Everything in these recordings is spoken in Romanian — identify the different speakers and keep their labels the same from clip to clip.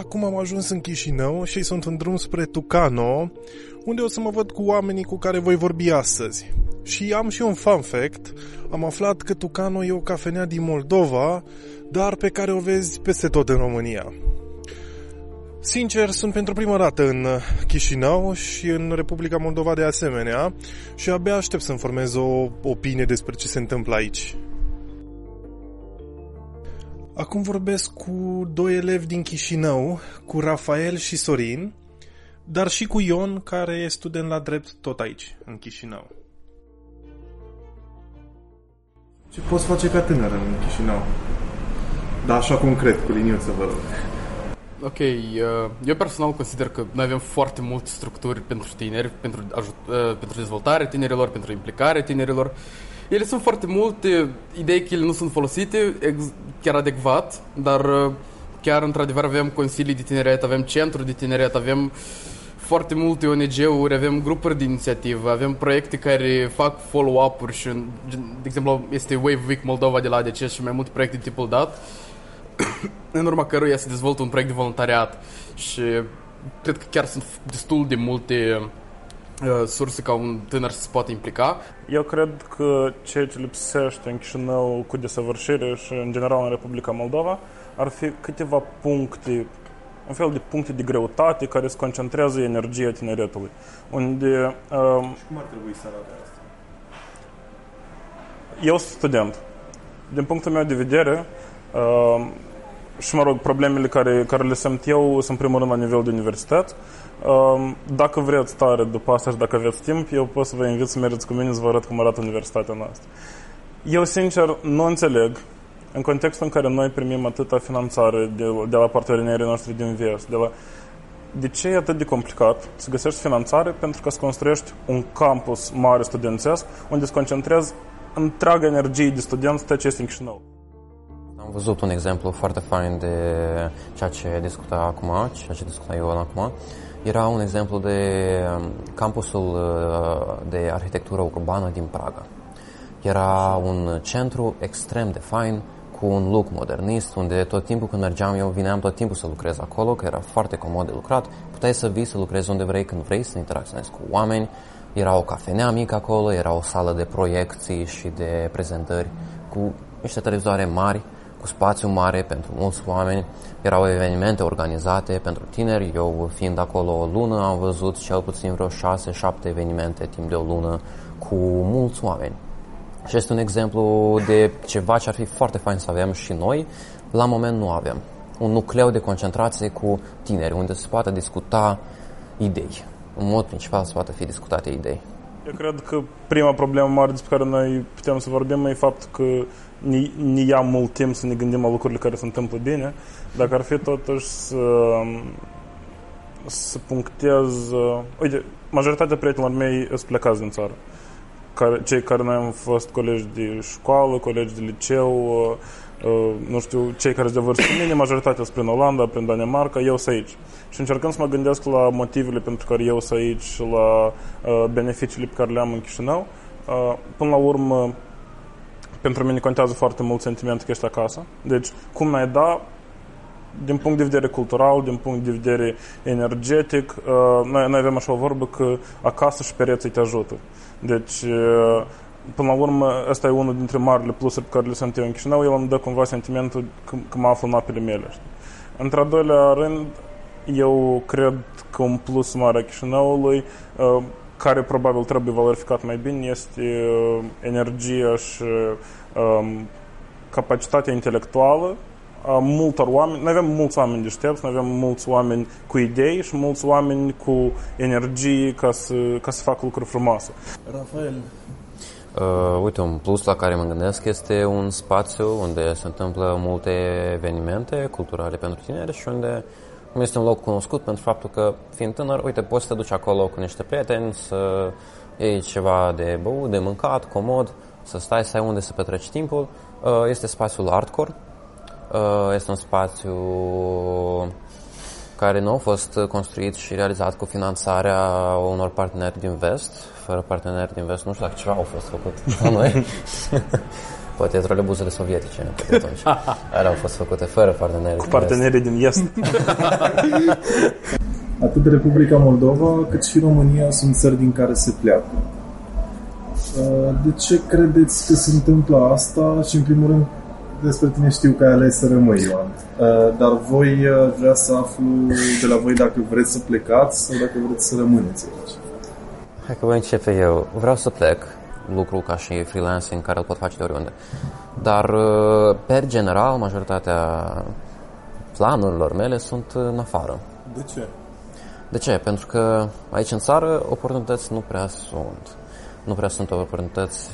Speaker 1: acum am ajuns în Chișinău și sunt în drum spre Tucano, unde o să mă văd cu oamenii cu care voi vorbi astăzi. Și am și un fun fact, am aflat că Tucano e o cafenea din Moldova, dar pe care o vezi peste tot în România. Sincer, sunt pentru prima dată în Chișinău și în Republica Moldova de asemenea și abia aștept să-mi formez o opinie despre ce se întâmplă aici. Acum vorbesc cu doi elevi din Chișinău, cu Rafael și Sorin, dar și cu Ion, care e student la drept tot aici, în Chișinău. Ce poți face ca tânăr în Chișinău? Da, așa concret, cu liniuță, vă rog.
Speaker 2: Ok, eu personal consider că noi avem foarte multe structuri pentru tineri, pentru dezvoltarea tinerilor, pentru implicarea tinerilor. Ele sunt foarte multe, idei că ele nu sunt folosite chiar adecvat, dar chiar într-adevăr avem consilii de tineret, avem centru de tineret, avem foarte multe ONG-uri, avem grupuri de inițiativă, avem proiecte care fac follow-up-uri și, de exemplu, este Wave Week Moldova de la ADC și mai multe proiecte de tipul dat, în urma căruia se dezvoltă un proiect de voluntariat și cred că chiar sunt destul de multe surse ca un tânăr să se poată implica.
Speaker 3: Eu cred că ceea ce lipsește în Chișinău cu desăvârșire și în general în Republica Moldova ar fi câteva puncte, un fel de puncte de greutate care se concentrează energia tineretului. Unde,
Speaker 1: și cum ar trebui să arate asta?
Speaker 3: Eu sunt student. Din punctul meu de vedere, și mă rog, problemele care le simt eu sunt primul rând la nivel de universitate. Dacă vreți tare după asta și dacă aveți timp, eu pot să vă invit să mergeți cu mine să vă arăt cum arată universitatea noastră. Eu, sincer, nu înțeleg, în contextul în care noi primim atâta finanțare de la partenerii noștri din vest, de ce e atât de complicat să găsești finanțare pentru ca să construiești un campus mare studențesc unde se concentrează întreaga energie de studenți tot ce este în Chișinău.
Speaker 4: Am văzut un exemplu foarte fain de ceea ce discuta Ion acum. Era un exemplu de campusul de arhitectură urbană din Praga. Era un centru extrem de fain, cu un look modernist, unde tot timpul când mergeam eu, vineam tot timpul să lucrez acolo, că era foarte comod de lucrat. Puteai să vii să lucrezi unde vrei, când vrei, să interacționezi cu oameni. Era o cafenea mică acolo, era o sală de proiecții și de prezentări cu niște televizoare mari, cu spațiu mare pentru mulți oameni. Erau evenimente organizate pentru tineri. Eu, fiind acolo o lună, am văzut cel puțin vreo 6-7 evenimente timp de o lună cu mulți oameni. Și este un exemplu de ceva ce ar fi foarte fain să avem și noi. La moment nu avem. Un nucleu de concentrație cu tineri, unde se poate discuta idei. În mod principal se poate fi discutate idei.
Speaker 3: Eu cred că prima problemă mare despre care noi putem să vorbim e faptul că ne ia mult timp să ne gândim la lucrurile care se întâmplă bine. Dacă ar fi totuși să punctez... Uite, majoritatea prietenilor mei sunt plecați din țară. Cei care noi am fost colegi de școală, colegi de liceu, nu știu, cei care sunt de vârstă mine, majoritatea sunt prin Olanda, prin Danemarca, eu sunt aici. Și încercând să mă gândesc la motivele pentru care eu sunt aici și la beneficiile pe care le am în Chișinău, până la urmă, pentru mine contează foarte mult sentimentul că ești acasă. Deci, cum n-ai da, din punct de vedere cultural, din punct de vedere energetic, noi avem așa o vorbă că acasă și pereții te ajută. Deci, până la urmă, ăsta e unul dintre marile plusuri pe care le sunt eu în Chișinău. El îmi dă cumva sentimentul că mă aflu în apele mele. Într-al doilea rând, eu cred că un plus mare a Chișinăului, care probabil trebuie valorificat mai bine, este energia și capacitatea intelectuală a multor oameni. Noi avem mulți oameni deștepți, noi avem mulți oameni cu idei și mulți oameni cu energie ca să facă lucruri frumoase.
Speaker 1: Rafael.
Speaker 4: Uite, un plus la care mă gândesc este un spațiu unde se întâmplă multe evenimente culturale pentru tineri și unde este un loc cunoscut pentru faptul că, fiind tânăr, uite, poți să te duci acolo cu niște prieteni, să iei ceva de băut, de mâncat, comod, să stai, să ai unde să petreci timpul. Este spațiul Artcore. Este un spațiu care nu a fost construit și realizat cu finanțarea unor parteneri din vest. Fără parteneri din vest, nu știu dacă ceva au fost făcut la noi. Poate trolebuzele sovietice de atunci. Alea au fost făcute fără parteneri.
Speaker 3: Cu partenerii din Est.
Speaker 1: Atât Republica Moldova cât și România sunt țări din care se pleacă. De ce credeți că se întâmplă asta? Și în primul rând, despre tine știu că ai ales să rămâi, Ioan. Dar voi vrea să aflu de la voi dacă vreți să plecați sau dacă vreți să rămâneți aici.
Speaker 4: Hai că voi începe eu. Vreau să plec, lucru ca și freelancing care îl pot face de oriunde. Dar, per general, majoritatea planurilor mele sunt în afară.
Speaker 1: De ce?
Speaker 4: De ce? Pentru că aici în țară oportunități nu prea sunt. Nu prea sunt oportunități.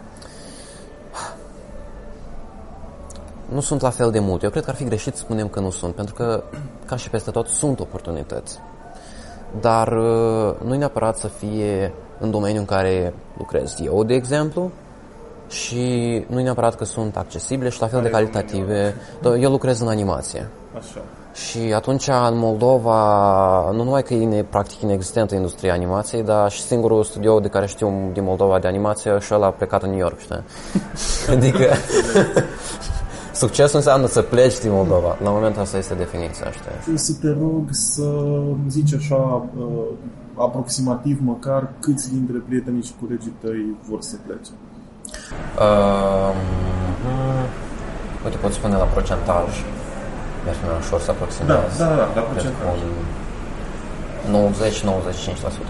Speaker 4: Nu sunt la fel de multe. Eu cred că ar fi greșit să spunem că nu sunt, pentru că, ca și peste tot, sunt oportunități. Dar nu e neapărat să fie în domeniul în care lucrez eu, de exemplu, și nu e neapărat că sunt accesibile și la fel de calitative. Eu lucrez în animație.
Speaker 1: Așa.
Speaker 4: Și atunci în Moldova, nu numai că e practic inexistentă industria animației, dar și singurul studio de care știu din Moldova de animație și ăla a plecat în New York, știi? Adică succesul înseamnă să pleci din Moldova. La momentul ăsta este definiția, știi?
Speaker 1: O să te rog să zici așa, aproximativ măcar, câți dintre prietenii și colegii tăi vor să plece.
Speaker 4: Uite, pot spune la procentaj. Mi-ar fi mai ușor să aproximez.
Speaker 1: Da, la procentaj.
Speaker 4: 90-95%.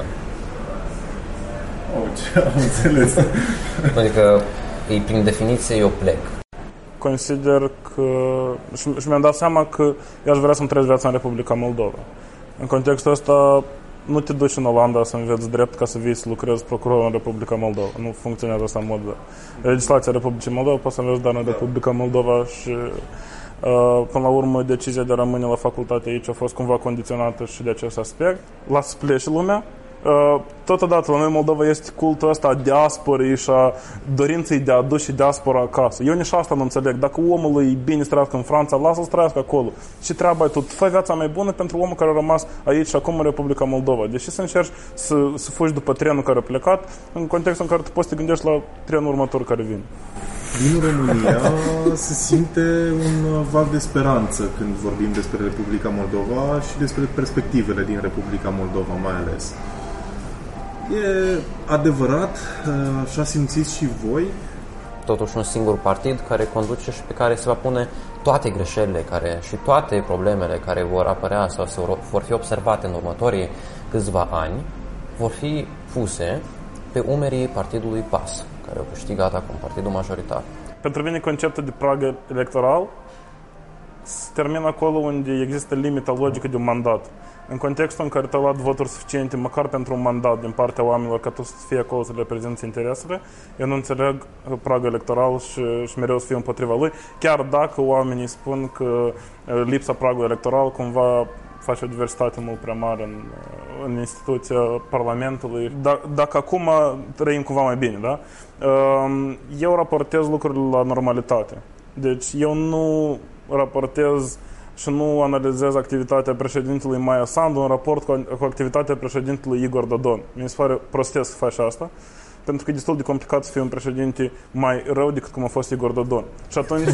Speaker 1: Ce am înțeles.
Speaker 4: Adică, prin definiție, eu plec.
Speaker 3: Consider că, și mi-am dat seama că eu aș vrea să-mi trăiesc viața în Republica Moldova. În contextul ăsta, nu te duci în Olanda să înveți drept ca să vii să lucrezi procuror în Republica Moldova. Nu funcționează asta în mod. Legislația Republicii Moldova poți să înveți doar în Republica Moldova și până la urmă decizia de a rămâne la facultate aici a fost cumva condiționată și de acest aspect. Lasă să plece lumea. Totodată la noi în Moldova este cultul ăsta a diasporei și a dorinței de a aduce diaspora acasă. Eu nici asta nu înțeleg. Dacă omul e bine să trăiască în Franța, lasă-l să trăiască acolo. Ce treaba ai tu? Fă viața mai bună pentru omul care a rămas aici și acum în Republica Moldova. Deși să încerci să fugi după trenul care a plecat, în contextul în care tu poți să te gândești la trenul următor care vine.
Speaker 1: Din România se simte un val de speranță când vorbim despre Republica Moldova și despre perspectivele din Republica Moldova mai ales. E adevărat, așa simțiți și voi?
Speaker 4: Totuși un singur partid care conduce și pe care se va pune toate greșelile și toate problemele care vor apărea sau vor fi observate în următorii câțiva ani, vor fi puse pe umerii partidului PAS, care a câștigat acum partidul majoritar.
Speaker 3: Pentru mine conceptul de prag electoral se termină acolo unde există limita logică de un mandat. În contextul în care te-au luat voturi suficiente, măcar pentru un mandat din partea oamenilor, ca tu să fie acolo să le reprezinți interesele, eu nu înțeleg pragul electoral și mereu să fiu împotriva lui, chiar dacă oamenii spun că lipsa pragului electoral cumva face o diversitate mult prea mare în instituția Parlamentului. Dacă acum trăim cumva mai bine, da? Eu raportez lucrurile la normalitate. Deci eu nu raportez și nu analizez activitatea președintelui Maia Sandu în raport cu activitatea președintelui Igor Dodon. Mi se pare prostesc să faci asta, pentru că e destul de complicat să fii un președinte mai rău decât cum a fost Igor Dodon. Și atunci,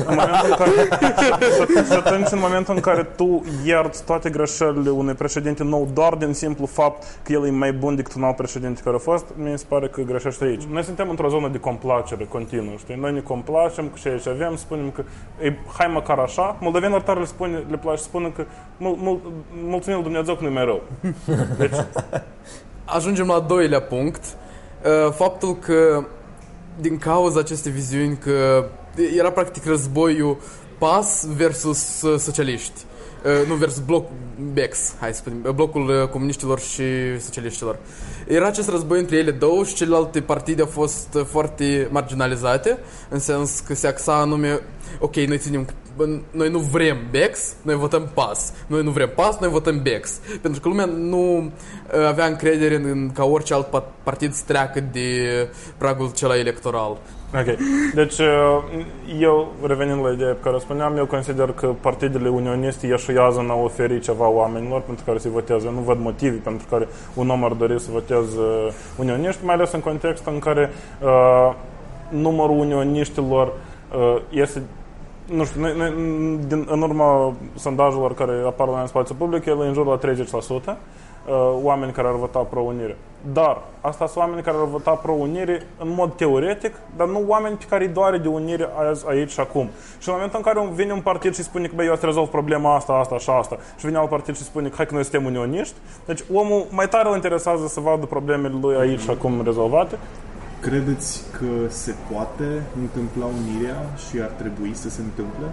Speaker 3: în momentul în care tu ierți toate greșelile unui președinte nou doar din simplu fapt că el e mai bun decât un alt președinte care a fost, mi se pare că greșește aici. Noi suntem într-o zonă de complacere continuă, știi? Noi ne complacem cu ceea ce avem, spunem că hai măcar așa. Moldovenilor tare le place să spună că mulțumim lui Dumnezeu că nu e mai rău. Deci...
Speaker 2: Ajungem la al doilea punct. Faptul că din cauza acestei viziuni că era practic războiul PAS versus socialiști, nu versus BEX, hai să spunem, blocul comuniștilor și socialiștilor. Era acest război între ele două și celelalte partide au fost foarte marginalizate, în sens că se axa anume, ok, noi nu vrem BEX, noi votăm PAS. Noi nu vrem PAS, noi votăm BEX. Pentru că lumea nu avea încredere în ca orice alt partid să treacă de pragul acela electoral.
Speaker 3: Ok. Deci, eu, revenind la ideea pe care o spuneam, eu consider că partidele unioniste ieșuiază în a oferi ceva oamenilor pentru care se votează. Eu nu văd motive pentru care un om ar dori să voteze unioniști, mai ales în contextul în care numărul unioniștilor este, nu știu, în urma sondajelor care apar la în spațiu public, el e în jur la 30%. Oameni care ar vota pro-unire. Dar asta sunt oameni care ar vota pro-unire în mod teoretic, dar nu oameni pe care îi doare de unire azi, aici și acum. Și în momentul în care vine un partid și spune că băi, eu să rezolv problema asta și asta, și vine alt partid și spune că hai că noi suntem unioniști, deci omul mai tare îl interesează să vadă problemele lui aici și acum rezolvate.
Speaker 1: Credeți că se poate întâmpla unirea și ar trebui să se întâmple?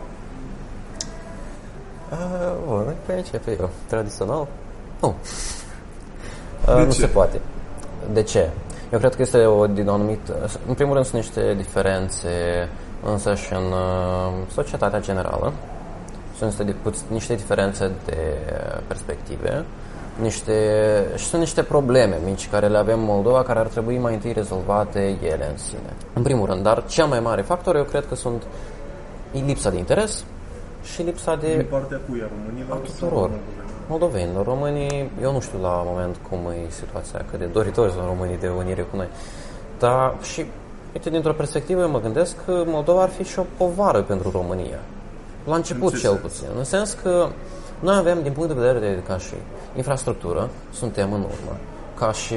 Speaker 4: Pe începe eu. Tradițional? Nu. Nu se poate. De ce? Eu cred că este o dinamică. În primul rând sunt niște diferențe însă și în societatea generală. Sunt niște diferențe de perspective. Sunt niște probleme mici care le avem în Moldova, care ar trebui mai întâi rezolvate ele în sine. În primul rând, dar cel mai mare factor eu cred că sunt lipsa de interes și lipsa de...
Speaker 1: Din partea cui? A românilor?
Speaker 4: A tuturor. Moldovenilor, românii, eu nu știu la moment cum e situația, cât de doritori sunt românii de unire cu noi. Dar și, uite, dintr-o perspectivă mă gândesc că Moldova ar fi și o povară pentru România. La început cel puțin. În sens că noi avem, din punct de vedere de ca și infrastructură, suntem în urmă. Ca și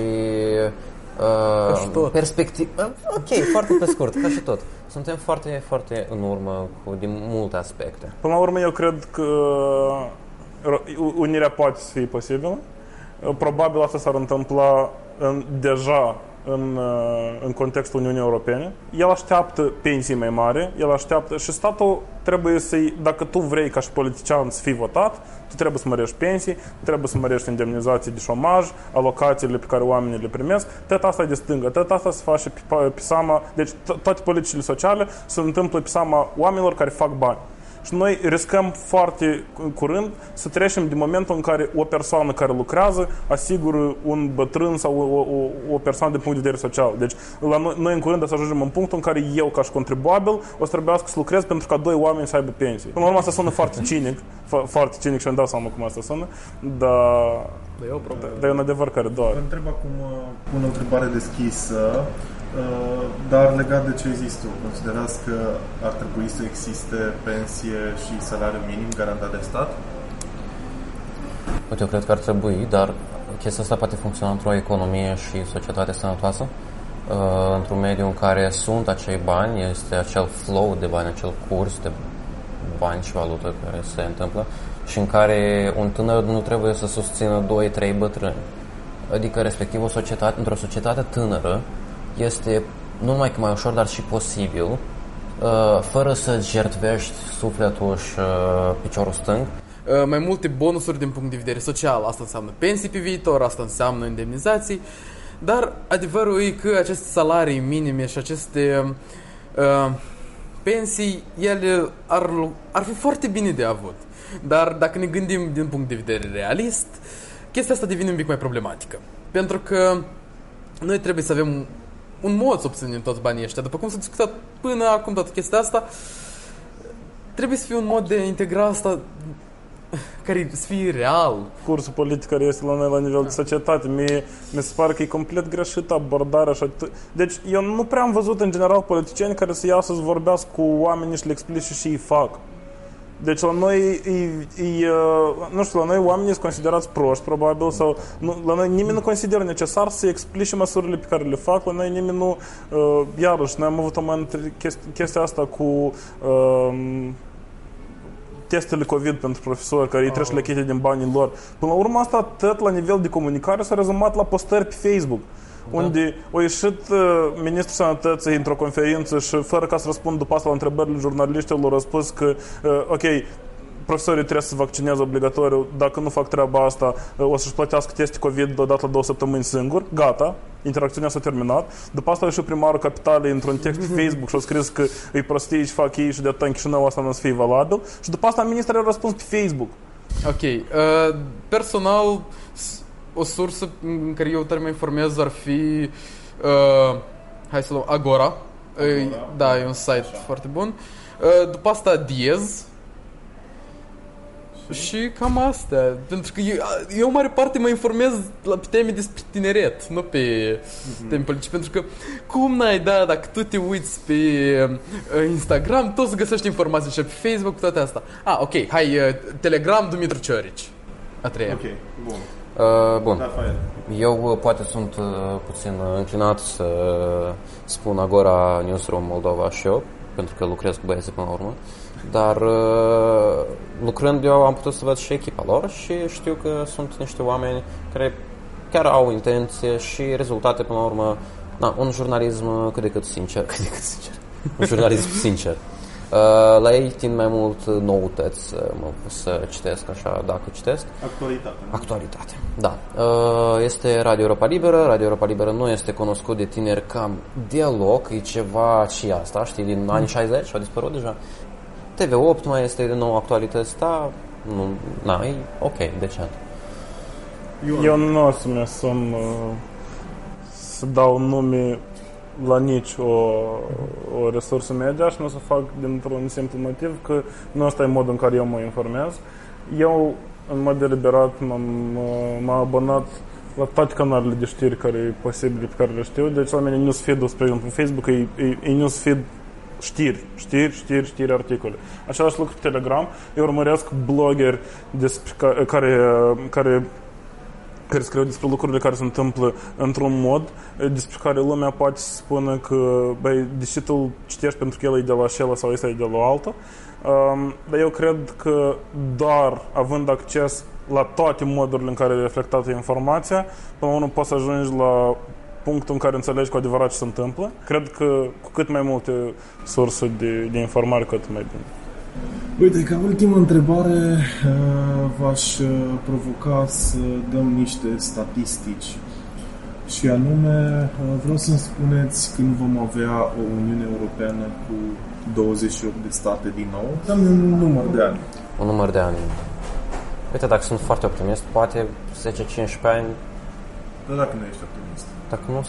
Speaker 4: perspectivă. Ok, foarte pe scurt, ca și tot. Suntem foarte, foarte în urmă din multe aspecte.
Speaker 3: Până la urmă, eu cred că unirea poate să fie posibilă. Probabil asta s-ar întâmpla deja în contextul Uniunii Europene. El așteaptă pensii mai mari, el așteaptă și statul trebuie să-i, dacă tu vrei ca și politician să fii votat, tu trebuie să mărești pensii, trebuie să mărești indemnizații de șomaj, alocațiile pe care oamenii le primesc, tot asta e de stângă, tot asta se face pe seama, deci toate politicile sociale se întâmplă pe seama oamenilor care fac bani. Și noi riscăm foarte curând să trecem din momentul în care o persoană care lucrează asigură un bătrân sau o persoană din punct de vedere social. Deci noi în curând să ajungem în punctul în care eu, ca și contribuabil, o să trebuiască să lucrez pentru ca doi oameni să aibă pensii. Până la urmă, asta sună foarte cinic, foarte cinic și îmi dau seama cum asta sună, dar e un adevăr care doare.
Speaker 1: Vă întreb acum o întrebare deschisă, dar legat de ce există, considerați că ar trebui să existe pensie și salariu minim garantat de stat?
Speaker 4: Uite, eu cred că ar trebui, dar chestia asta poate funcționa într-o economie și societate sănătoasă, într-un mediu în care sunt acei bani, este acel flow de bani, acel curs de bani și valută care se întâmplă și în care un tânăr nu trebuie să susțină 2-3 bătrâni. Adică, respectiv, într-o societate tânără, este nu numai că mai ușor, dar și posibil, fără să jertvești sufletul și piciorul stâng.
Speaker 2: Mai multe bonusuri din punct de vedere social. Asta înseamnă pensii pe viitor, asta înseamnă indemnizații, dar adevărul e că aceste salarii minime și aceste pensii, ele ar fi foarte bine de avut. Dar dacă ne gândim din punct de vedere realist, chestia asta devine un pic mai problematică. Pentru că noi trebuie să avem un mod să obținem toți banii ăștia. După cum s-a discutat până acum toată chestia asta, trebuie să fie un mod de integra asta care să fie real.
Speaker 3: Cursul politic care este la noi la nivel de societate, mi se pare că e complet greșită abordarea așa. Deci eu nu prea am văzut în general politicieni care să iasă să vorbească cu oamenii și le explice și îi fac. Deci la noi, nu știu, la noi oamenii sunt considerați proști, probabil, sau la noi nimeni nu consideră necesar să explice măsurile pe care le fac, la noi nimeni nu, iarăși, noi am avut chestia asta cu testele COVID pentru profesori, care îi trebuie să le chite din banii lor. Până la urmă, asta tot la nivel de comunicare s-a rezumat la postări pe Facebook. Unde a ieșit ministrul sănătății într-o conferință și fără ca să răspund după asta la întrebările jurnaliștilor a spus că ok, profesorii trebuie să se vaccineze obligatoriu, dacă nu fac treaba asta o să-și plătească teste COVID odată la 2 săptămâni singur, gata, interacțiunea s-a terminat. După asta a ieșit primarul capitalei într-un text pe Facebook și a scris că îi prostii și fac ei și de atât în Chișinău asta nu o să fie valabil și după asta ministrul a răspuns pe Facebook.
Speaker 2: Ok, personal o sursă în care eu tare mă informez ar fi hai să luăm Agora. Da, e un site foarte bun. După asta Diez. Și cam asta. Pentru că eu mare parte mă informez pe teme despre tineret, nu pe teme politice. Pentru că cum n-ai dacă tu te uiți pe Instagram, tu o să găsești informații și pe Facebook, toate asta. Ok, hai, Telegram, Dumitru Ciorici. A treia.
Speaker 1: Ok, bun.
Speaker 4: Bun.
Speaker 1: Da, fain.
Speaker 4: Eu poate sunt puțin înclinat să spun Agora Newsroom Moldova și eu, pentru că lucrez cu băieții până la urmă. Dar lucrând eu am putut să văd și echipa lor și știu că sunt niște oameni care chiar au intenție și rezultate până la urmă. Un jurnalism cât de cât sincer. Un jurnalism sincer. La ei tind mai mult noutăți să citesc așa, dacă citesc. Actualitate, da. Este Radio Europa Liberă. Radio Europa Liberă nu este cunoscut de tineri cam deloc. E ceva și asta, știi, din anii 60 au dispărut deja. TV8 mai este de nou actualități, da, e ok, decent.
Speaker 3: Eu nu o să-mi asum să dau nume la nici o resursă media și nu o să fac dintr-un simplu motiv că nu ăsta e modul în care eu mă informez. Eu, în mod deliberat, m-am abonat la toate canalele de știri care e posibile pe care le știu. Deci la mine newsfeed-ul, spre exemplu, pe Facebook e newsfeed știri, articole. Același lucru pe Telegram. Eu urmăresc blogeri care scriu despre lucrurile care se întâmplă într-un mod despre care lumea poate să spună că deși tu citești pentru că el e de la Shell sau ăsta e de la alta, dar eu cred că doar având acces la toate modurile în care e reflectată informația, până la urmă poți să ajungi la punctul în care înțelegi cu adevărat ce se întâmplă. Cred că cu cât mai multe surse de informare, cu atât mai bine.
Speaker 1: Uite, ca ultimă întrebare v-aș provoca să dăm niște statistici. Și anume, vreau să-mi spuneți când vom avea o Uniune Europeană cu 28 de state din nou. Dăm un număr de ani.
Speaker 4: Un număr de ani. Uite, dacă sunt foarte optimist, poate 10-15 ani.
Speaker 1: Dar dacă nu ești optimist?
Speaker 4: Dacă nu,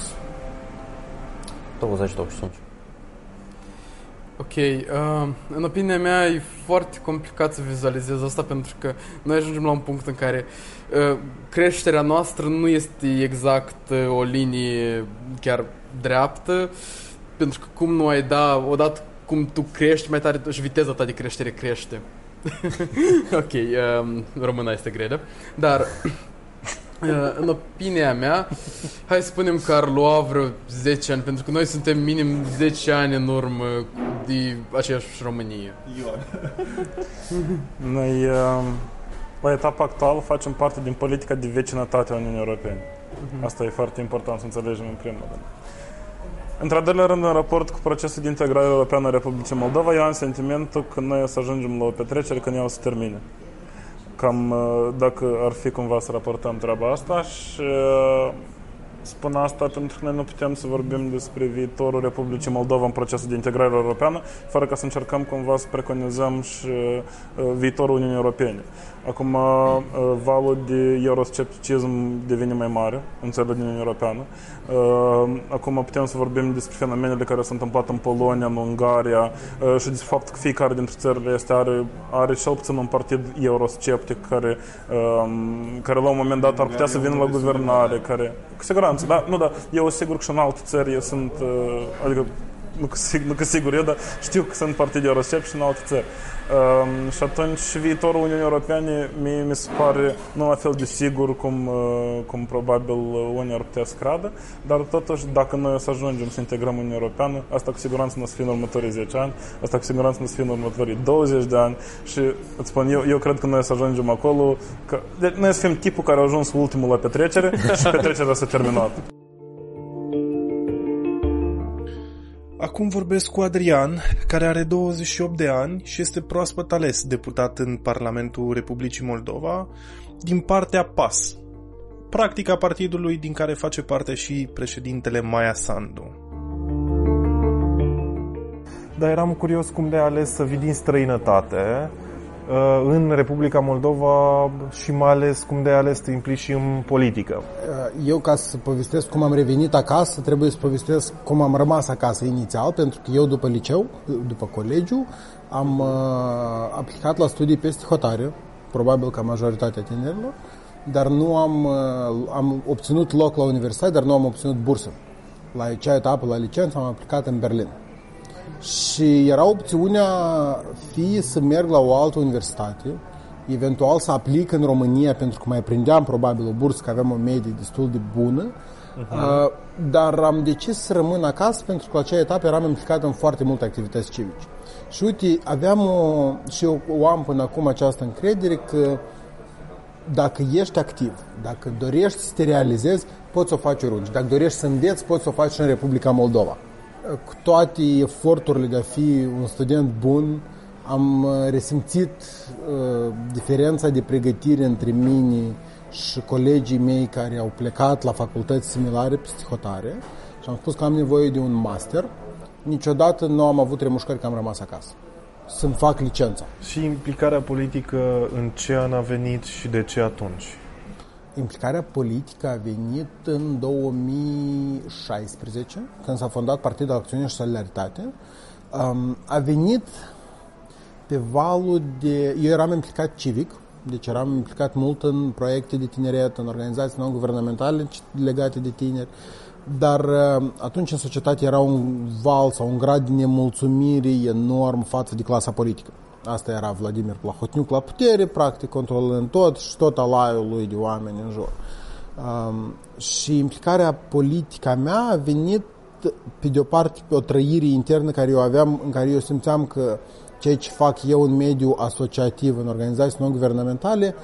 Speaker 4: 20-25.
Speaker 2: Ok, în opinia mea e foarte complicat să vizualizez asta pentru că noi ajungem la un punct în care creșterea noastră nu este exact o linie chiar dreaptă, pentru că cum nu ai odată cum tu crești, mai tare și viteza ta de creștere crește. Ok, româna este grelă, dar în opinia mea, hai să spunem că ar lua vreo 10 ani, pentru că noi suntem minim 10 ani în urmă de aceeași Românie.
Speaker 3: Noi, la etapa actuală, facem parte din politica de vecinătate a Uniunii Europene. Asta e foarte important să înțelegem în primul rând. Într-al doilea rând, în raport cu procesul de integrare europeană a Republicii Moldova, eu am sentimentul că noi o să ajungem la o petrecere când ea o să termine. Cam dacă ar fi cumva să raportăm treaba asta și spun asta pentru că noi nu putem să vorbim despre viitorul Republicii Moldova în procesul de integrare europeană fără ca să încercăm cumva să preconizăm și viitorul Uniunii Europene. Acum valul de euroscepticism devine mai mare în țările din Uniunea Europeană. Acum putem să vorbim despre fenomenele care s-au întâmplat în Polonia, în Ungaria și despre faptul că fiecare dintre țările astea are cel puțin un partid eurosceptic care la un moment dat ar putea să vină la guvernare, care cu siguranță, da, nu, da, eu sigur că și în alte țări sunt, adică nu că sigur eu, dar știu că sunt partide eurosceptice și în alte țări. Și atunci viitorul Uniunii Europene mi se pare nu la fel de sigur cum probabil unii ar putea să creadă, dar totuși dacă noi o să ajungem să integrăm Uniunea Europeană, asta cu siguranță nu o să fie în următorii 10 ani, asta cu siguranță nu o să fie în următorii 20 de ani și îți spun, eu cred că noi o să ajungem acolo, că noi o să fim tipul care a ajuns ultimul la petrecere și petrecerea s-a terminat.
Speaker 1: Acum vorbesc cu Adrian, care are 28 de ani și este proaspăt ales deputat în Parlamentul Republicii Moldova din partea PAS, practica partidului din care face parte și președintele Maia Sandu.
Speaker 5: Dar eram curios cum de ales să vii din străinătate în Republica Moldova și mai ales cum de ales să te implici și în politică.
Speaker 6: Eu, ca să povestesc cum am revenit acasă, trebuie să povestesc cum am rămas acasă inițial, pentru că eu după liceu, după colegiu, am aplicat la studii peste hotare probabil ca majoritatea tinerilor, dar nu am obținut loc la universitate, dar nu am obținut bursă. La acea etapă, la licență, am aplicat în Berlin. Și era opțiunea fie să merg la o altă universitate, eventual să aplic în România, pentru că mai prindeam probabil o bursă, că aveam o medie destul de bună, dar am decis să rămân acasă pentru că la acea etapă eram implicat în foarte multe activități civice. Și uite, și eu o am până acum această încredere că dacă ești activ, dacă dorești să te realizezi, poți să o faci oriunde. Dacă dorești să înveți, poți să o faci și în Republica Moldova. Cu toate eforturile de a fi un student bun, am resimțit diferența de pregătire între mine și colegii mei care au plecat la facultăți similare peste hotare și am spus că am nevoie de un master. Niciodată nu am avut remușcări că am rămas acasă. Să-mi fac licența.
Speaker 1: Și implicarea politică în ce an a venit și de ce atunci?
Speaker 6: Implicarea politică a venit în 2016, când s-a fondat Partidul Acțiune și Solidaritate. A venit pe valul de... Eu eram implicat civic, deci eram implicat mult în proiecte de tineret, în organizații non-guvernamentale legate de tineri, dar atunci în societate era un val sau un grad de nemulțumire enorm față de clasa politică. Asta era Vladimir Plahotniuc la putere, practic controlând tot și tot alaiul lui de oameni în jur. Și implicarea politică a mea a venit pe de o parte pe o trăire internă care eu aveam, în care eu simțeam că ceea ce fac eu în mediul asociativ, în organizații non-guvernamentale,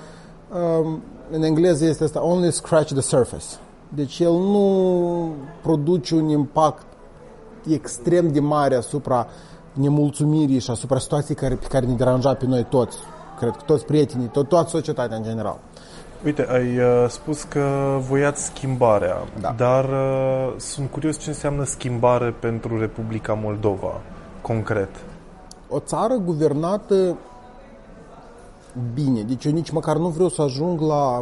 Speaker 6: în engleză este asta, only scratch the surface. Deci el nu produce un impact extrem de mare asupra nemulțumirii și asupra situației pe care ne deranja pe noi toți. Cred că toți prietenii, toată societatea în general.
Speaker 1: Uite, ai spus că voiați schimbarea,
Speaker 6: da.
Speaker 1: Dar sunt curios ce înseamnă schimbare pentru Republica Moldova, concret.
Speaker 6: O țară guvernată bine. Deci eu nici măcar nu vreau să ajung la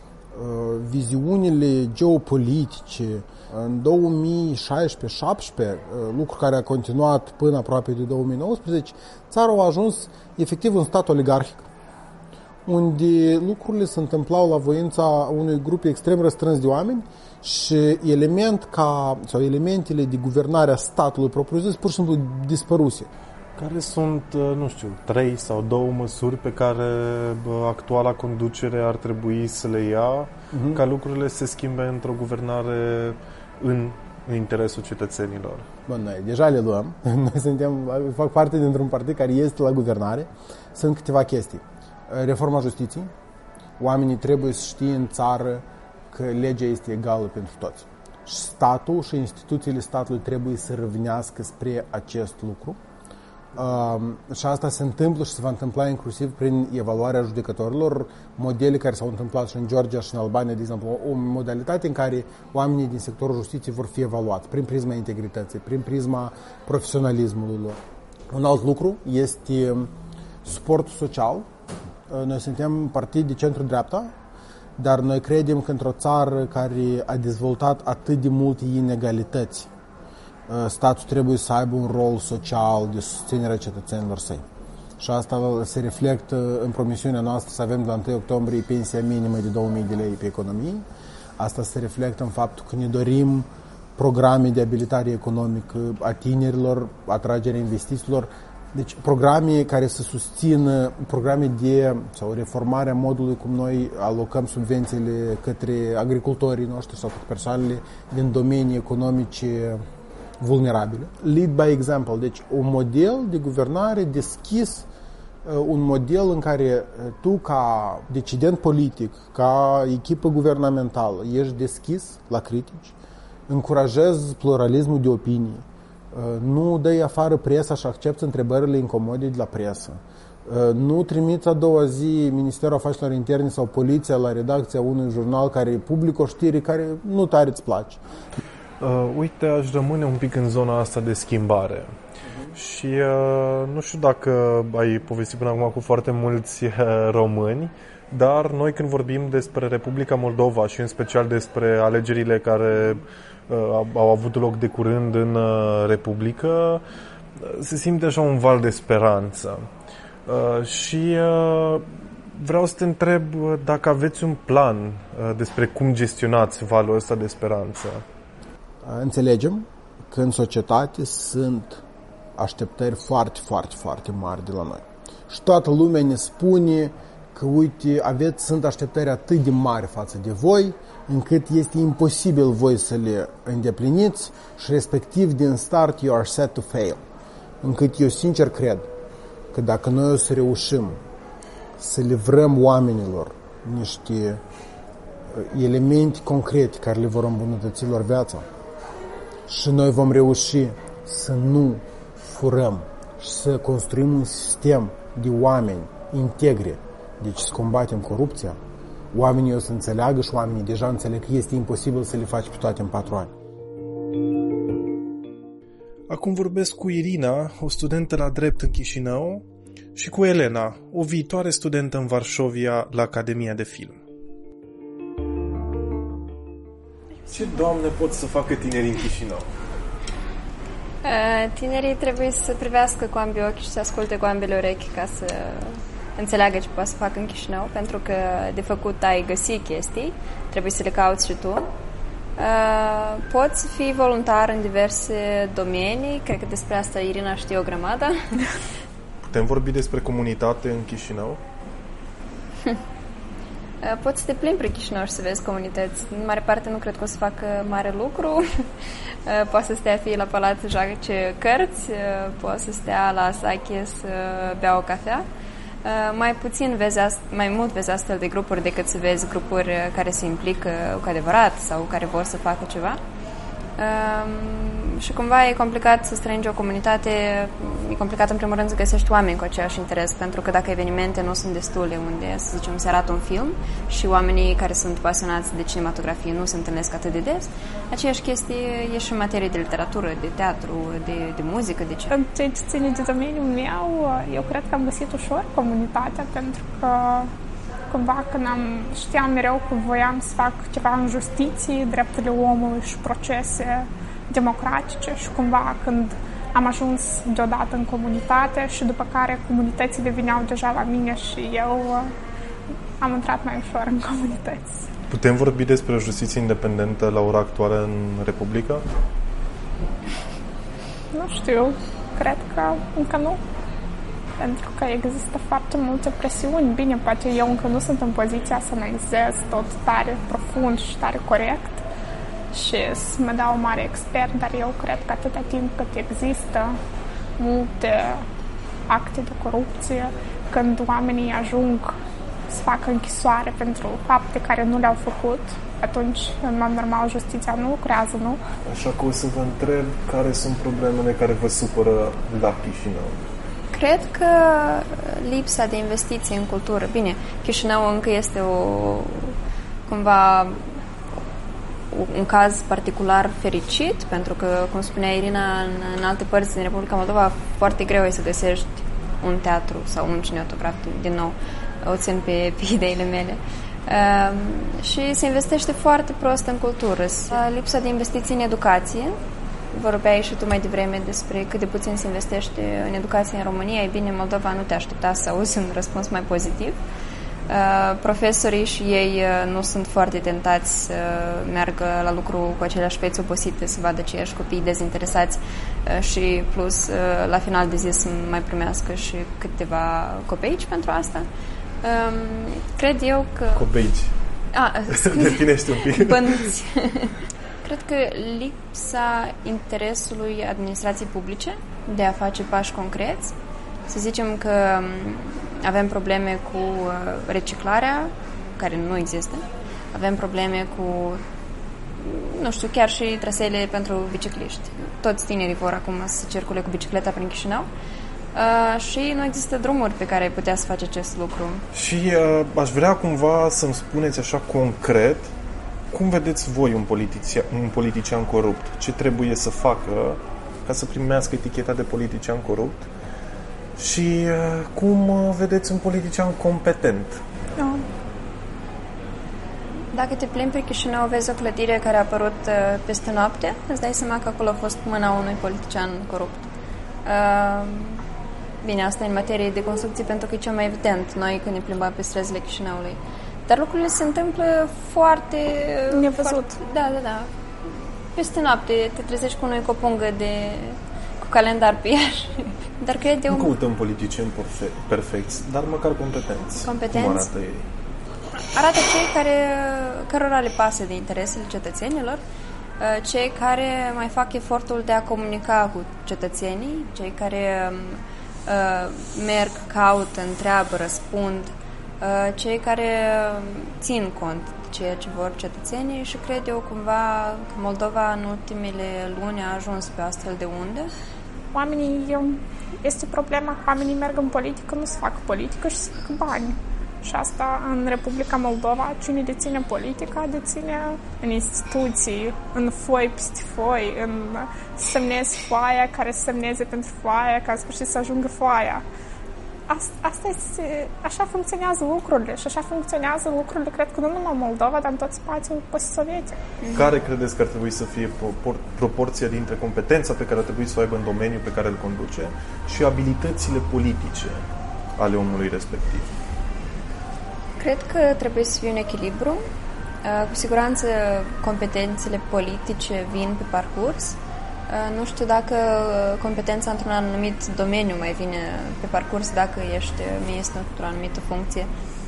Speaker 6: viziunile geopolitice. În 2016-17, lucru care a continuat până aproape de 2019, țara a ajuns efectiv un stat oligarhic, unde lucrurile se întâmplau la voința unui grup extrem răstrâns de oameni și elementele de guvernare a statului propriu-zis pur și simplu dispăruse.
Speaker 1: Care sunt, 3 sau 2 măsuri pe care actuala conducere ar trebui să le ia ca lucrurile să se schimbe într-o guvernare în interesul cetățenilor?
Speaker 6: Bun, noi deja le luăm. Noi fac parte dintr-un partid care este la guvernare. Sunt câteva chestii. Reforma justiției. Oamenii trebuie să știe în țară că legea este egală pentru toți. Și statul și instituțiile statului trebuie să râvnească spre acest lucru. Și asta se întâmplă și se va întâmpla inclusiv prin evaluarea judecătorilor, modele care s-au întâmplat și în Georgia și în Albania, de exemplu, o modalitate în care oamenii din sectorul justiției vor fi evaluați prin prisma integrității, prin prisma profesionalismului lor. Un alt lucru este suportul social. Noi suntem partid de centru-dreapta, dar noi credem că într-o țară care a dezvoltat atât de multe inegalități, statul trebuie să aibă un rol social de susținere a cetățenilor săi. Și asta se reflectă în promisiunea noastră să avem de la 1 octombrie pensia minimă de 2000 de lei pe economie. Asta se reflectă în faptul că ne dorim programe de abilitare economică a tinerilor, atragerea investițiilor, deci programe care să susțină sau reformarea modului cum noi alocăm subvențiile către agricultorii noștri sau către persoanele din domenii economice vulnerabile. Lead by example, deci un model de guvernare deschis, un model în care tu ca decident politic, ca echipă guvernamentală, ești deschis la critici, încurajezi pluralismul de opinii, nu dai afară presa și accepți întrebările incomode de la presă, nu trimiți a doua zi Ministerul Afacerilor Interne sau poliția la redacția unui jurnal care publică o știre care nu tare îți place.
Speaker 1: Uite, aș rămâne un pic în zona asta de schimbare. Și nu știu dacă ai povestit până acum cu foarte mulți români, dar noi când vorbim despre Republica Moldova și în special despre alegerile care au avut loc de curând în Republică, se simte așa un val de speranță. Și
Speaker 5: vreau să te întreb dacă aveți un plan despre cum gestionați valul ăsta de speranță.
Speaker 6: Înțelegem că în societate sunt așteptări foarte, foarte, foarte mari de la noi. Și toată lumea ne spune că, uite, sunt așteptări atât de mari față de voi, încât este imposibil voi să le îndepliniți și respectiv din start you are set to fail. Încât eu sincer cred că dacă noi o să reușim să livrăm oamenilor niște elemente concrete care le vor îmbunătăți lor viața și noi vom reuși să nu furăm și să construim un sistem de oameni integri, deci să combatem corupția, oamenii o să înțeleagă și oamenii deja înțeleg că este imposibil să le faci pe toate în 4 ani.
Speaker 1: Acum vorbesc cu Irina, o studentă la drept în Chișinău, și cu Elena, o viitoare studentă în Varșovia la Academia de Film. Ce, Doamne, pot să facă tinerii în Chișinău?
Speaker 7: Tinerii trebuie să privească cu ambii ochi și să asculte cu ambele urechi ca să înțeleagă ce poate să facă în Chișinău, pentru că de făcut ai găsi chestii, trebuie să le cauți și tu. Poți fi voluntar în diverse domenii, cred că despre asta Irina știe o grămadă.
Speaker 1: Putem vorbi despre comunitate în Chișinău?
Speaker 7: Poți să te plimbi prin Chișinău și să vezi comunități. În mare parte nu cred că o să facă mare lucru. Poate să stea fie la palat să joace cărți, poate să stea la Sache să bea o cafea. Mai mult vezi astfel de grupuri decât să vezi grupuri care se implică cu adevărat sau care vor să facă ceva. Și cumva e complicat să strângi o comunitate, e complicat în primul rând să găsești oameni cu aceeași interes, pentru că dacă evenimente nu sunt destule unde, să zicem, se arată un film și oamenii care sunt pasionați de cinematografie nu se întâlnesc atât de des, aceeași chestie e și în materie de literatură, de teatru, de muzică, de ce.
Speaker 8: În ceea ce ține de domeniul meu, eu cred că am găsit ușor comunitatea, pentru că cumva când știam mereu că voiam să fac ceva în justiție, drepturile omului și procese democratice și cumva când am ajuns deodată în comunitate și după care comunitățile veneau deja la mine și eu am intrat mai ușor în comunități.
Speaker 1: Putem vorbi despre o justiție independentă la ora actuală în Republică?
Speaker 8: Nu știu, cred că încă nu. Pentru că există foarte multe presiuni. Bine, poate eu încă nu sunt în poziția să analizez tot tare profund și tare corect și să mă dau mare expert, dar eu cred că atâta timp cât există multe acte de corupție, când oamenii ajung să facă închisoare pentru fapte care nu le-au făcut, atunci, în mod normal, justiția nu lucrează, nu?
Speaker 1: Așa că o să vă întreb care sunt problemele care vă supără la Chișinău.
Speaker 7: Cred că lipsa de investiții în cultură. Bine, Chișinău încă este cumva un caz particular fericit, pentru că, cum spunea Irina, în alte părți din Republica Moldova foarte greu e să găsești un teatru sau un cinematograf, din nou, o țin pe ideile mele. Și se investește foarte prost în cultură. Lipsa de investiții în educație. Vorbeai și tu mai devreme despre cât de puțin se investește în educație în România. E bine, în Moldova nu te aștepta să auzi un răspuns mai pozitiv. Profesorii și ei nu sunt foarte tentați să meargă la lucru cu aceleași fețe obosite, să vadă aceiași copii dezinteresați și plus la final de zi să mai primească și câteva copeici pentru asta. Cred eu că...
Speaker 1: Copeici. Definește un pic.
Speaker 7: Bănuți. Cred că lipsa interesului administrației publice de a face pași concreți. Să zicem că avem probleme cu reciclarea, care nu există. Avem probleme cu, nu știu, chiar și traseele pentru bicicliști. Toți tinerii vor acum să circule cu bicicleta prin Chișinău. Și nu există drumuri pe care ai putea să faci acest lucru.
Speaker 1: Și aș vrea cumva să-mi spuneți așa concret cum vedeți voi un politician corupt? Ce trebuie să facă ca să primească eticheta de politician corupt? Și cum vedeți un politician competent?
Speaker 7: Dacă te plimbi pe Chișinău, vezi o clădire care a apărut peste noapte, îți dai seama că acolo a fost mâna unui politician corupt. Bine, asta e în materie de construcție pentru că e cel mai evident noi când ne plimbăm pe străzile Chișinăului. Dar lucrurile se întâmplă foarte...
Speaker 8: nevăzut.
Speaker 7: Da. Peste noapte te trezești cu unul cu o pungă cu calendar pe ea. Dar cred eu...
Speaker 5: Nu căutăm politicieni perfecți, dar măcar competenți.
Speaker 7: Competenți?
Speaker 5: Cum arată ei?
Speaker 7: Arată cei cărora le pasă de interesele cetățenilor, cei care mai fac efortul de a comunica cu cetățenii, cei care merg, caută, întreabă, răspund, cei care țin cont de ceea ce vor cetățenii și cred eu cumva că Moldova în ultimele luni a ajuns pe astfel de unde.
Speaker 8: Este problema, oamenii merg în politică, nu se fac politică și se fac bani. Și asta în Republica Moldova, cine deține politica, deține în instituții, în foi peste foi, în semnezi foaia care să semneze pentru foaia, ca în sfârșit să ajungă foaia. Asta este, așa funcționează lucrurile și așa funcționează lucrurile, cred că nu numai în Moldova, dar în tot spațiul post-sovietic.
Speaker 5: Care credeți că ar trebui să fie proporția dintre competența pe care ar trebui să o aibă în domeniul pe care îl conduce și abilitățile politice ale omului respectiv?
Speaker 7: Cred că trebuie să fie un echilibru. Cu siguranță competențele politice vin pe parcurs. Nu știu dacă competența într-un anumit domeniu mai vine pe parcurs dacă ești ministru într-o anumită funcție.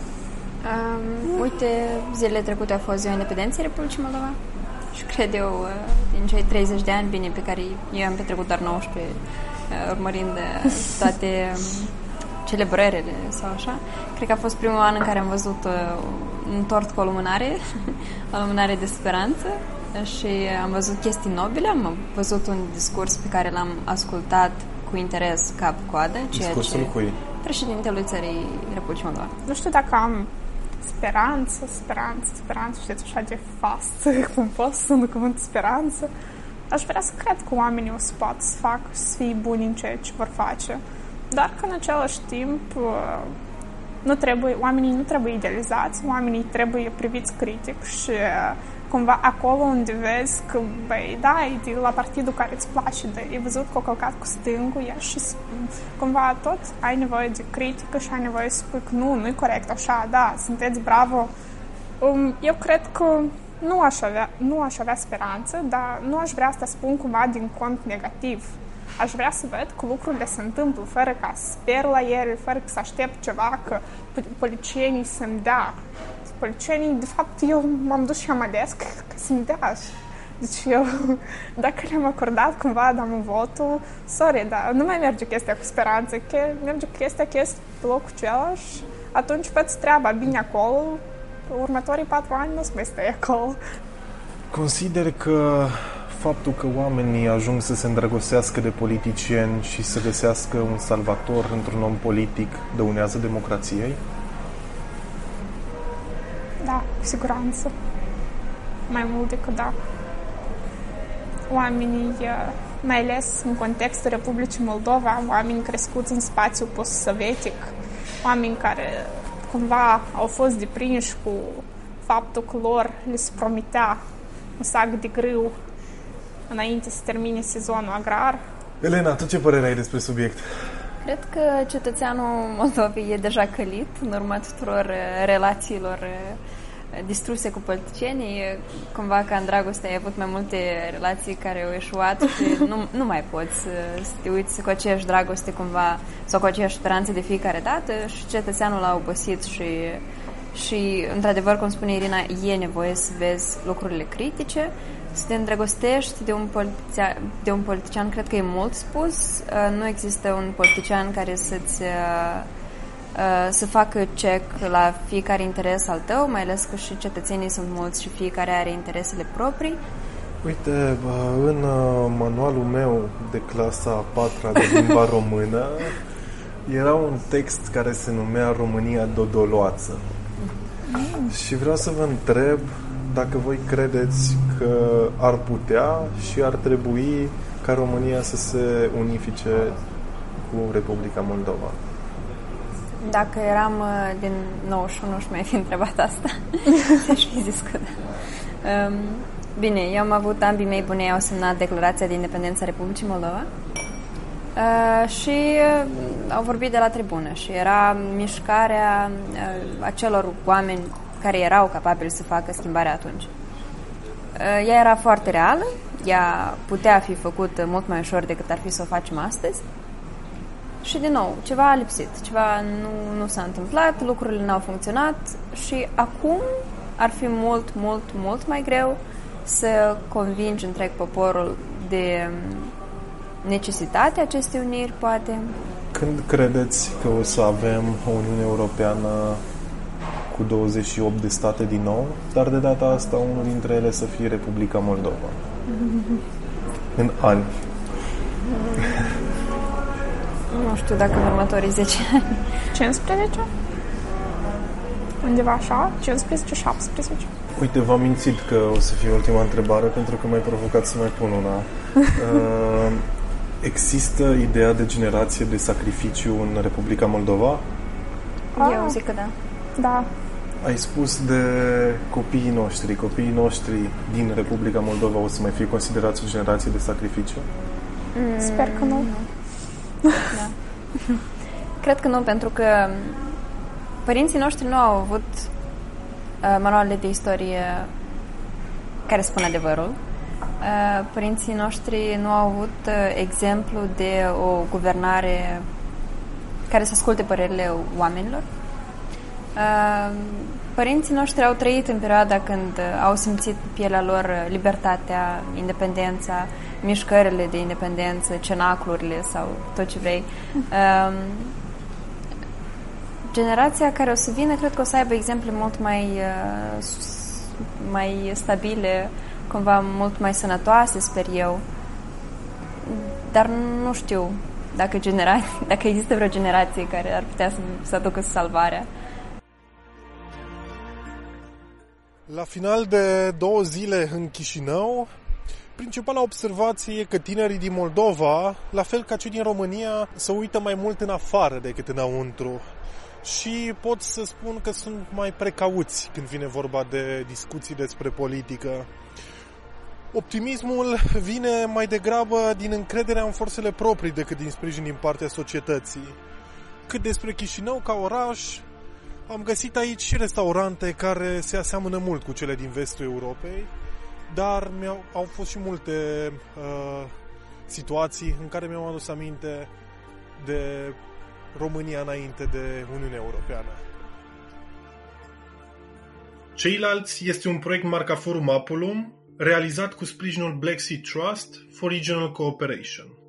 Speaker 7: Uite, zilele trecute a fost Ziua Independenței Republicii Moldova și cred eu, din cei 30 de ani, bine, pe care eu am petrecut doar 19, urmărind toate celebrările sau așa. Cred că a fost primul an în care am văzut un tort cu o lumânare, o lumânare de speranță și am văzut chestii nobile, am văzut un discurs pe care l-am ascultat cu interes cap-coadă.
Speaker 5: Discursul cui?
Speaker 7: Președintelui țării Republicii Moldova.
Speaker 8: Nu știu dacă am speranță, știți așa de fast, cum pot să sună cuvântul speranță. Aș vrea să cred că oamenii o să poată să facă, să fie buni în ceea ce vor face. Dar că în același timp oamenii nu trebuie idealizați, oamenii trebuie priviți critic și cumva acolo unde vezi că, e de la partidul care îți place, e văzut că o călcat cu stângul, și cumva tot ai nevoie de critică și ai nevoie să spui că nu-i corect așa, da, sunteți bravo. Eu cred că nu aș avea speranță, dar nu aș vrea să spun cumva din cont negativ. Aș vrea să văd că lucrurile se întâmplă fără ca să sper la ele, fără că să aștept ceva, că politicienii să-mi dea. Politicienii, de fapt, eu m-am dus și am ales că să-mi dea. Deci eu, dacă le-am acordat cumva, dam votul, sorry, dar nu mai merge chestia cu speranță, că merge chestia pe locul același, atunci faci treaba bine acolo, următorii 4 ani nu o să mai stai acolo.
Speaker 5: Consider că faptul că oamenii ajung să se îndrăgostească de politicieni și să găsească un salvator într-un om politic dăunează democrației?
Speaker 8: Da, cu siguranță. Mai mult decât da. Oamenii, mai ales în contextul Republicii Moldova, oameni crescuți în spațiul post-sovietic, oameni care cumva au fost deprinși cu faptul că lor le se promitea un sac de grâu înainte să termine sezonul agrar.
Speaker 5: Elena, tu ce părere ai despre subiect?
Speaker 7: Cred că cetățeanul Moldovei e deja călit în urma tuturor relațiilor distruse cu politicienii. Cumva ca în dragoste ai avut mai multe relații care au eșuat și nu mai poți să te uiți cu aceeași dragoste cumva sau cu aceeași speranță de fiecare dată și cetățeanul a obosit și într-adevăr, cum spune Irina, e nevoie să vezi lucrurile critice, să te îndrăgostești de un politician, cred că e mult spus. Nu există un politician care să facă check la fiecare interes al tău, mai ales că și cetățenii sunt mulți și fiecare are interesele proprii.
Speaker 5: Uite, în manualul meu de clasa a 4-a de limba română era un text care se numea România Dodoloață. Și vreau să vă întreb dacă voi credeți că ar putea și ar trebui ca România să se unifice cu Republica Moldova.
Speaker 7: Dacă eram din 91 și mai fi întrebat asta, aș fi zis că da. Bine, eu am avut, ambii mei buni au semnat Declarația de Independență a Republicii Moldova Și au vorbit de la tribună și era mișcarea acelor oameni care erau capabili să facă schimbarea atunci. Ea era foarte reală, ea putea fi făcută mult mai ușor decât ar fi să o facem astăzi. Și din nou, ceva a lipsit, ceva nu s-a întâmplat, lucrurile n-au funcționat și acum ar fi mult, mult, mult mai greu să convingi întreg poporul de necesitatea acestei uniri, poate.
Speaker 5: Când credeți că o să avem o Uniune Europeană cu 28 de state din nou, dar de data asta unul dintre ele să fie Republica Moldova? În ani.
Speaker 7: Nu știu dacă în următorii 10 ani.
Speaker 8: 15? Undeva așa? 15-17?
Speaker 5: Uite, v-am mințit că o să fie ultima întrebare pentru că m-ai provocat să mai pun una. Există ideea de generație de sacrificiu în Republica Moldova?
Speaker 7: Eu zic că da.
Speaker 8: Da.
Speaker 5: Ai spus de copiii noștri din Republica Moldova o să mai fie considerați o generație de sacrificiu?
Speaker 8: Sper că nu.
Speaker 7: Da. Cred că nu, pentru că părinții noștri nu au avut manualele de istorie care spun adevărul. Părinții noștri nu au avut exemplu de o guvernare care să asculte părerile oamenilor. Părinții noștri au trăit în perioada când au simțit pe pielea lor libertatea, independența, mișcările de independență, cenaclurile sau tot ce vrei. Generația care o să vină, cred că o să aibă exemple mult mai stabile, cumva mult mai sănătoase, sper eu. Dar nu știu dacă există vreo generație care ar putea să aducă salvarea.
Speaker 1: La final de 2 zile în Chișinău, principala observație e că tinerii din Moldova, la fel ca cei din România, se uită mai mult în afară decât înăuntru. Și pot să spun că sunt mai precauți când vine vorba de discuții despre politică. Optimismul vine mai degrabă din încrederea în forțele proprii decât din sprijin din partea societății. Cât despre Chișinău ca oraș, am găsit aici și restaurante care se aseamănă mult cu cele din vestul Europei, dar au fost și multe situații în care mi-am adus aminte de România înainte de Uniunea Europeană. Ceilalți este un proiect marca Forum Apulum, realizat cu sprijinul Black Sea Trust for Regional Cooperation.